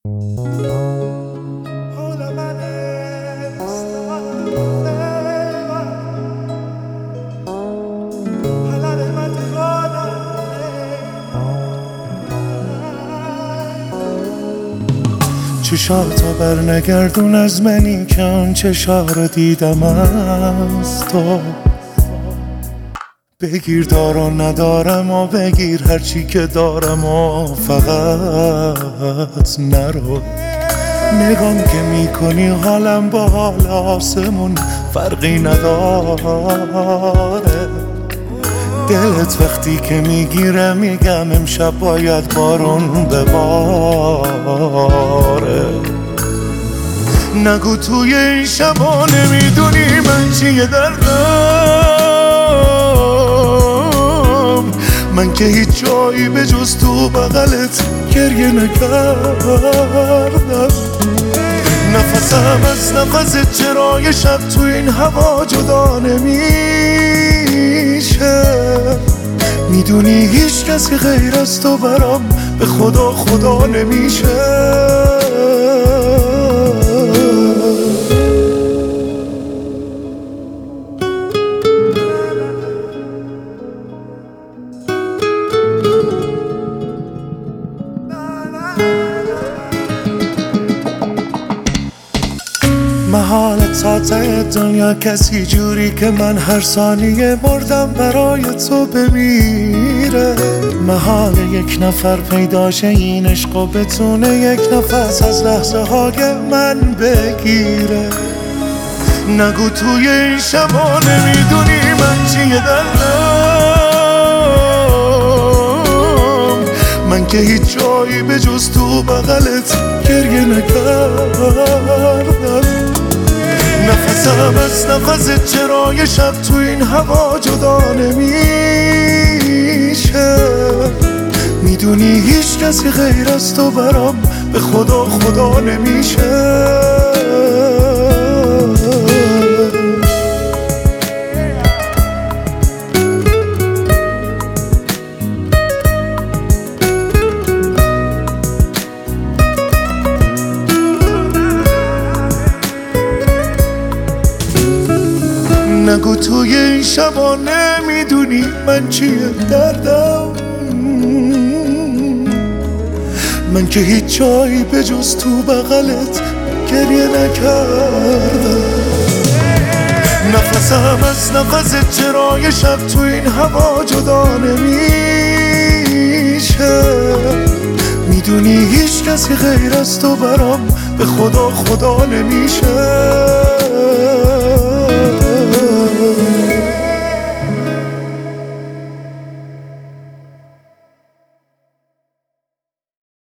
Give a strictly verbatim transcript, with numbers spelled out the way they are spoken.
چشاتا بر نگردون از منی که آن چشا رو دیدم از تو. بگیر دارم ندارم و بگیر هرچی که دارم و فقط نرو. نگام که میکنی حالم با حال آسمون فرقی نداره. دلت وقتی که میگیره میگم امشب باید بارون بباره. نگو توی این شبا نمیدونی من چیه دردم. من که هیچ جایی به جز تو بغلت گریه نکردم. نفسم از نفست چرا یه شب تو این هوا جدا نمیشه. میدونی هیچ کسی غیر از تو برام به خدا خدا نمیشه. محالت تا ته دنیا کسی جوری که من هر ثانیه مردم برای تو بمیره. محال یک نفر پیداشه این عشق و بتونه یک نفس از لحظه های من بگیره. نگو توی این شبا نمیدونی من چیه دردم. من که هیچ جایی به جز تو بغلت گریه نکردم. نفسم از نفست چرا یه شب تو این هوا جدا نمیشه. میدونی هیچ کسی غیر از تو برام به خدا خدا نمیشه. نگو توی این شبا نمیدونی من چیه دردم. من که هیچ جایی به جز تو بغلت گریه نکردم. نفسم از نفست چرا یه شب تو این هوا جدا نمیشه. میدونی هیچ کسی غیر از تو برام به خدا خدا نمیشه.